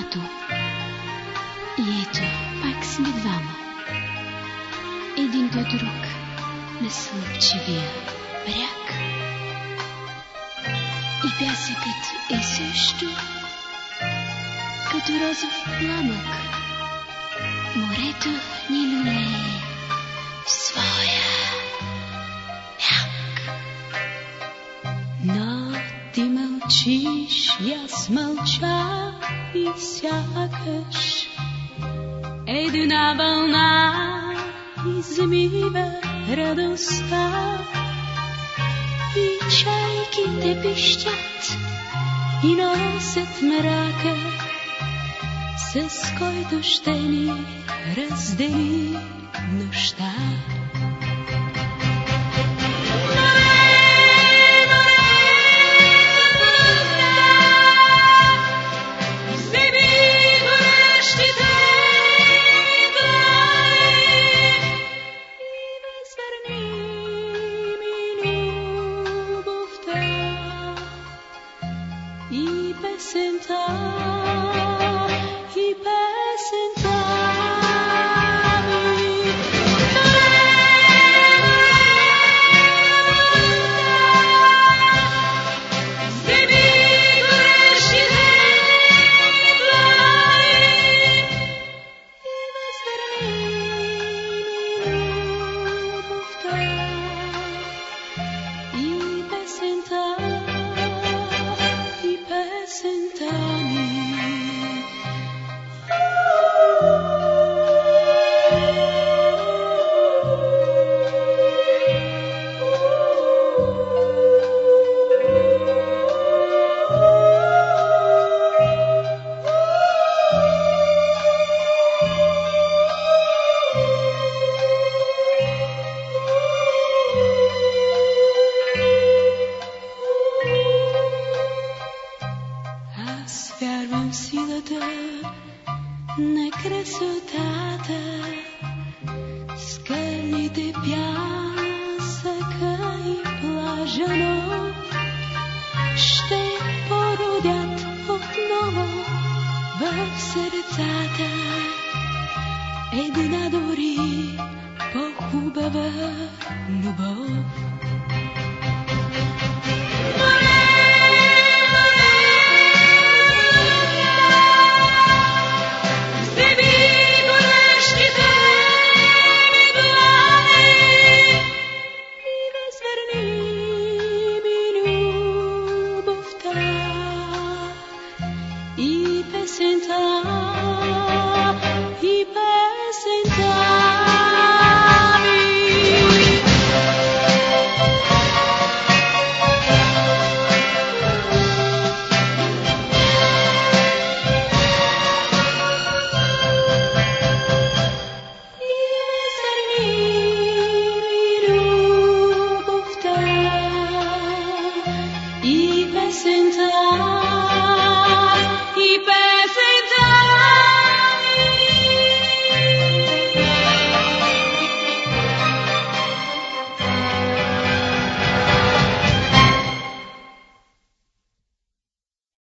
морето. И ето, пак сме двама. Един до друг на слънчевия бряг. И пясъкът е също като розов пламък. Морето ни люлее в своя мяк. Но ти мълчиш, и аз мълча, и сякаш една вълна измива радостта. И чайките пищят и носят мрака, с който ще ни раздели нощта. На красотата, скалите, пясъка и плажа, но ще породят отново в сърцата една дори по-хубава любов. И песента